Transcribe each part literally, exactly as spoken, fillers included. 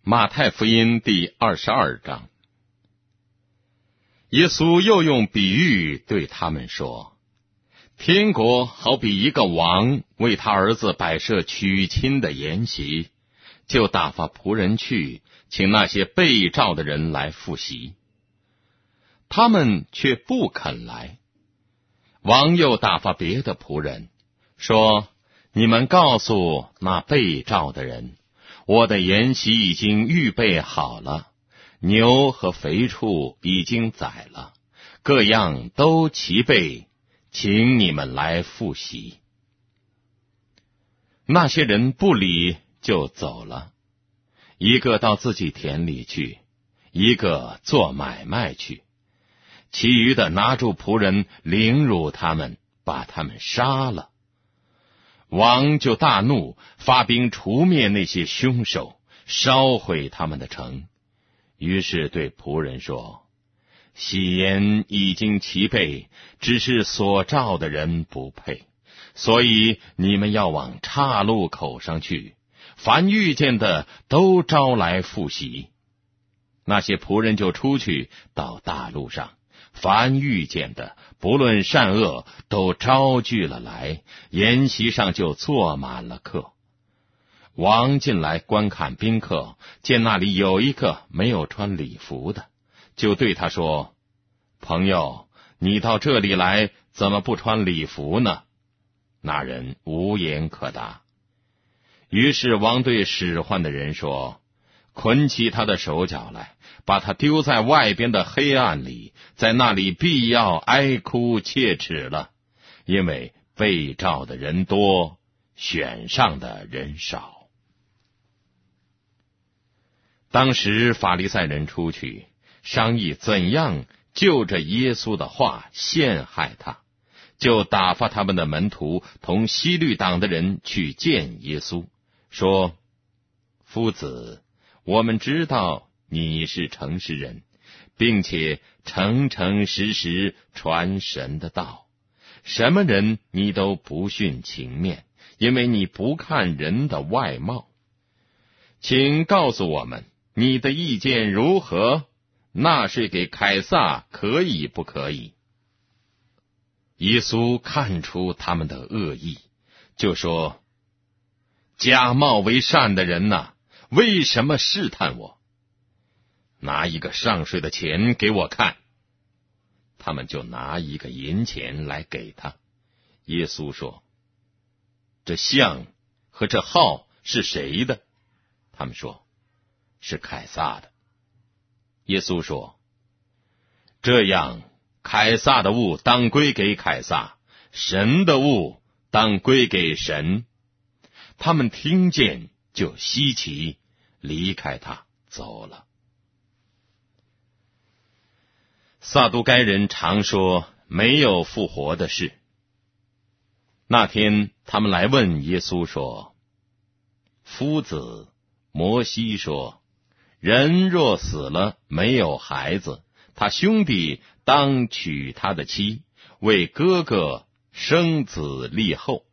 马太福音第二十二章，耶稣又用比喻对他们说：天国好比一个王为他儿子摆设娶亲的筵席，就打发仆人去，请那些被召的人来赴席。他们却不肯来。王又打发别的仆人，说：你们告诉那被召的人，我的筵席已经预备好了，牛和肥畜已经宰了，各样都齐备，请你们来赴席。那些人不理，就走了，一个到自己田里去，一个做买卖去，其余的拿住仆人，凌辱他们，把他们杀了。王就大怒，发兵除灭那些凶手，烧毁他们的城。于是对仆人说：喜筵已经齐备，只是所召的人不配，所以你们要往岔路口上去，凡遇见的都招来赴席。那些仆人就出去到大路上，凡遇见的不论善恶都招聚了来，筵席上就坐满了客。王进来观看宾客，见那里有一个没有穿礼服的，就对他说：朋友，你到这里来，怎么不穿礼服呢？那人无言可答。于是王对使唤的人说：捆起他的手脚来，把他丢在外边的黑暗里，在那里必要哀哭切齿了，因为被召的人多，选上的人少。当时法利赛人出去商议怎样就着耶稣的话陷害他，就打发他们的门徒同希律党的人去见耶稣，说：夫子，我们知道你是诚实人，并且诚诚实实传神的道，什么人你都不徇情面，因为你不看人的外貌。请告诉我们，你的意见如何？纳税给凯撒可以不可以？耶稣看出他们的恶意，就说：假冒为善的人哪，为什么试探我？拿一个上税的钱给我看。他们就拿一个银钱来给他。耶稣说：这像和这号是谁的？他们说：是凯撒的。耶稣说：这样，凯撒的物当归给凯撒，神的物当归给神。他们听见就稀奇，离开他走了。撒都该人常说没有复活的事。那天他们来问耶稣说：夫子，摩西说，人若死了没有孩子，他兄弟当娶他的妻，为哥哥生子立后。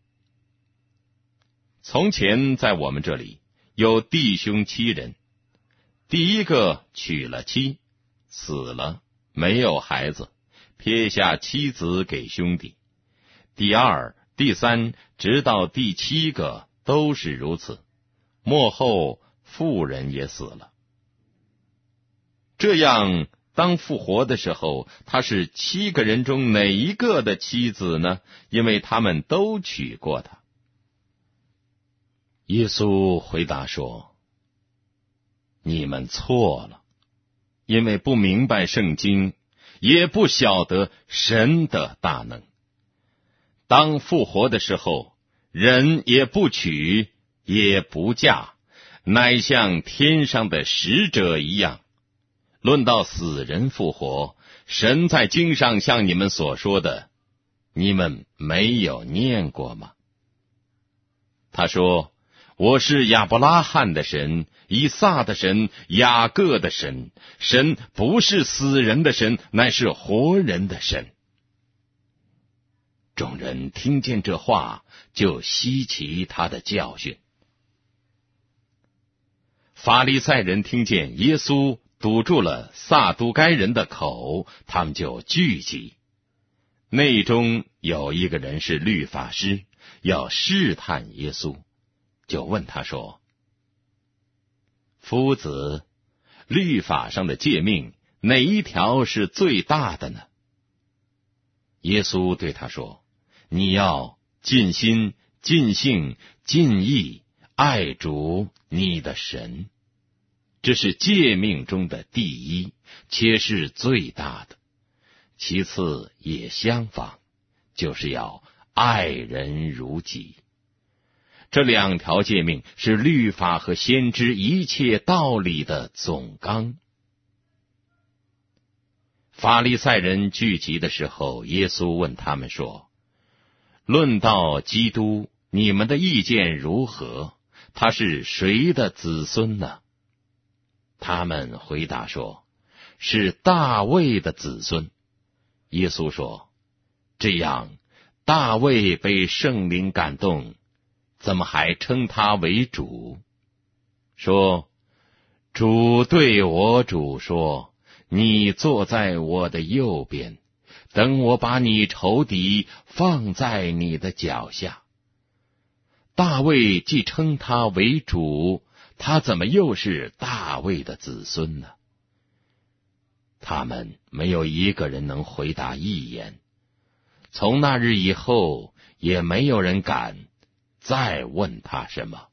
从前在我们这里有弟兄七人，第一个娶了妻，死了，没有孩子，撇下妻子给兄弟。第二、第三，直到第七个都是如此，末后妇人也死了。这样，当复活的时候，他是七个人中哪一个的妻子呢？因为他们都娶过他。耶稣回答说：你们错了，因为不明白圣经，也不晓得神的大能。当复活的时候，人也不娶，也不嫁，乃像天上的使者一样。论到死人复活，神在经上像你们所说的，你们没有念过吗？他说：我是亚伯拉罕的神，以撒的神，雅各的神。神不是死人的神，乃是活人的神。众人听见这话，就稀奇他的教训。 法利赛人听见耶稣堵住了撒都该人的口，他们就聚集。内中有一个人是律法师，要试探耶稣，就问他说：夫子，律法上的诫命哪一条是最大的呢？耶稣对他说：你要尽心、尽性、尽意爱主你的神，这是诫命中的第一，且是最大的。其次也相仿，就是要爱人如己。这两条诫命是律法和先知一切道理的总纲。法利赛人聚集的时候，耶稣问他们说：论到基督，你们的意见如何？他是谁的子孙呢？他们回答说：是大卫的子孙。耶稣说：这样，大卫被圣灵感动，怎么还称他为主？说：主对我主说，你坐在我的右边，等我把你仇敌放在你的脚下。大卫既称他为主，他怎么又是大卫的子孙呢？他们没有一个人能回答一言。从那日以后，也没有人敢再问他什么。